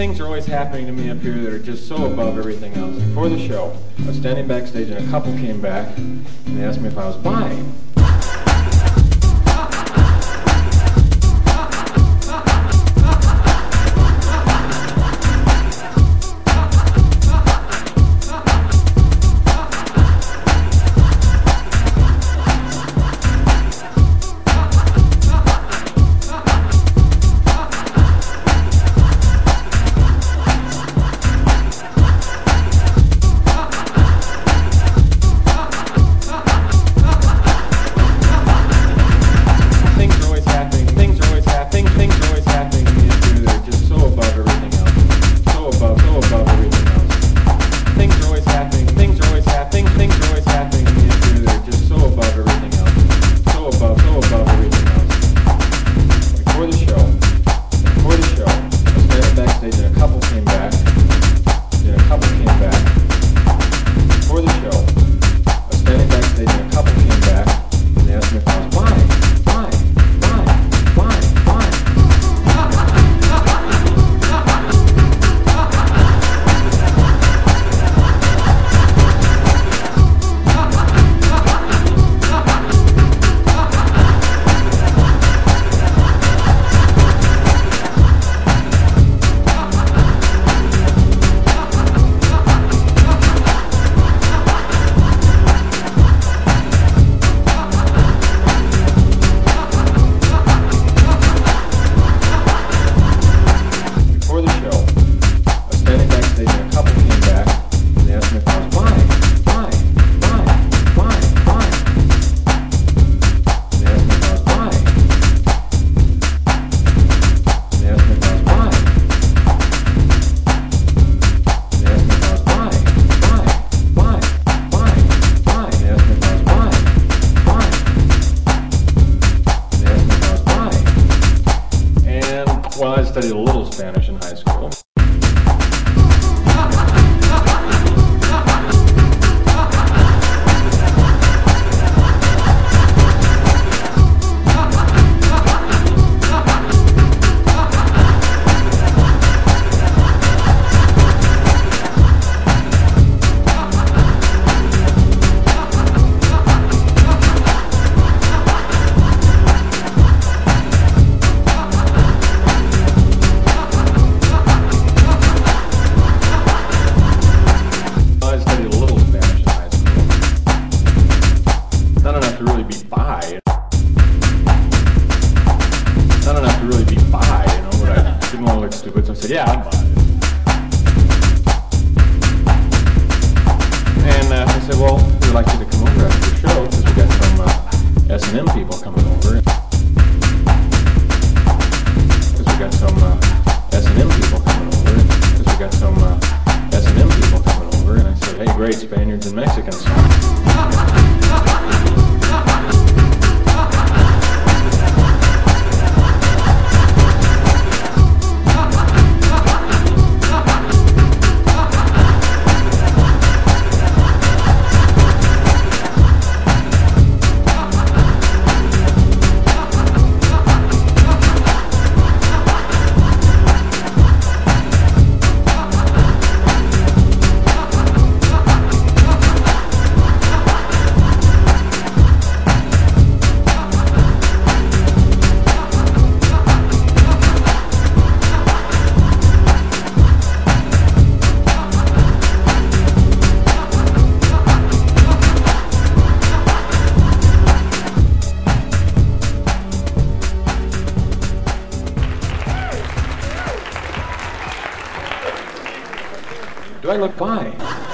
Things are always happening to me up here that are just so above everything else. Before the show, I was standing backstage and a couple came back and they asked me if I was bi. Well, I studied a little Spanish in high school. Stupid, so I said, yeah, I'm bi. And I said, well, we'd like you to come over after the show because we got some S&M people coming over. Because we got some S&M people coming over. Because we got some S&M people coming over. And I said, hey, great, Spaniards and Mexicans. Do I look bi?